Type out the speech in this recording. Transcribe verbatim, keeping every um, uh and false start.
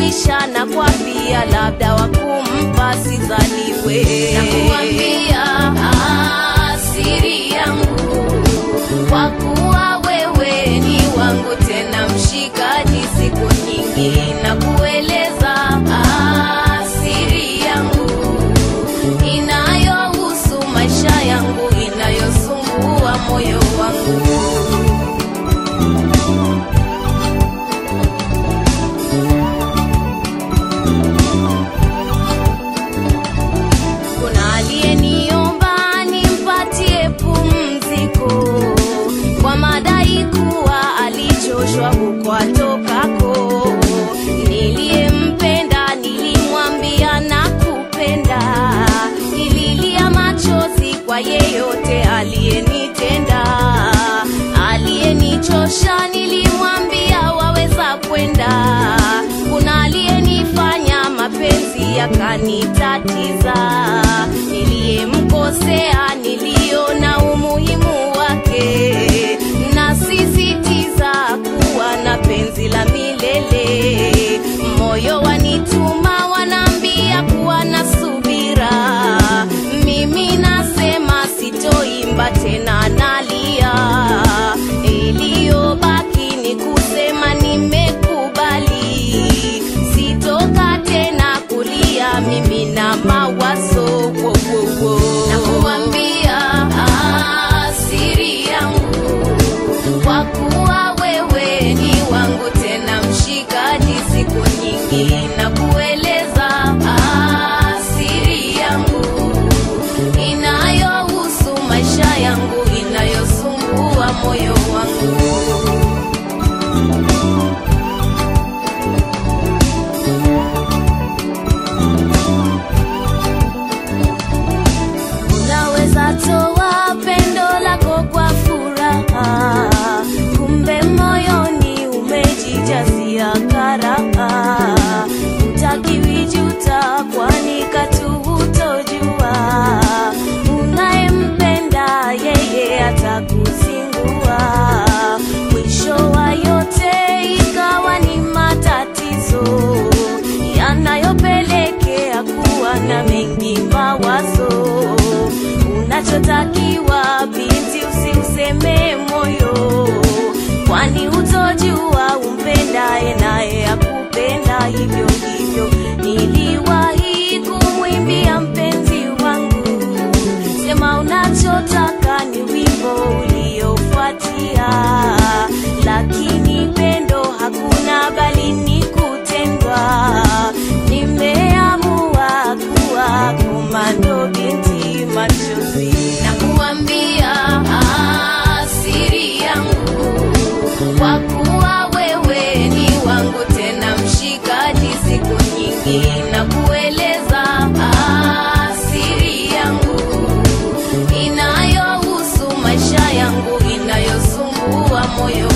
umekwisha, na kwa pia labda wakumpa sizaliwe. Nakuambia siri yangu, kwa kuwa wewe ni wangu tena mshikaji siku nyingi, na kueleza siri yangu inayohusu maisha yangu, inayosumbua moyo wangu. Kuna aliyeniomba nimpatie pumziko kwa madai kuwa alichoshwa huko atokako. Niliyempenda nilimwambia nakupenda, nililia machozi kwa yeyote aliyenitenda. Aliyenichosha nilimwambia waweza kwenda. Kuna aliyenifanya mapenzi yakanitatiza, niliyemkosea niliona umuhimu wake, na sisitiza kuwa na penzi la milele. Moyo wanituma wanambia kuwa na subira, mimi nasema sitoimba tena, nalia. Iliyobaki ni kusema nimekubali, sitoka tena kulia mimi na mawazo. Wo, wo, wo. Nakuambia siri yangu, kwa kuwa wewe ni wangu tena mshikaji siku nyingi, na kueleza siri yangu inayohusu maisha yangu, inayosumbua moyo wangu. Unaweza toa pendo lako kwa furaha, kumbe moyoni umejijazia karaha. Utakiwi juta kwani katu hutojua, unayempenda yeye atakuzingua. Mwisho wa yote ikawa ni matatizo yanayopelekea kuwa na mengi mawazo. Unachotakiwa binti, usiuseme moyo, kwani utojua umpendaye naye akupenda hivyo hivyo. Niliwahi kumwimbia mpenzi wangu, sema unachotaka ni wimbo uliofuatia, lakini pendo hakuna bali ni kutendwa. Nimeamua kuwa komando binti machozi. Nakuambia siri yangu, kwa kuwa wewe ni wangu tena mshikaji siku nyingi, na kueleza siri yangu inayohusu maisha yangu, inayosumbua moyo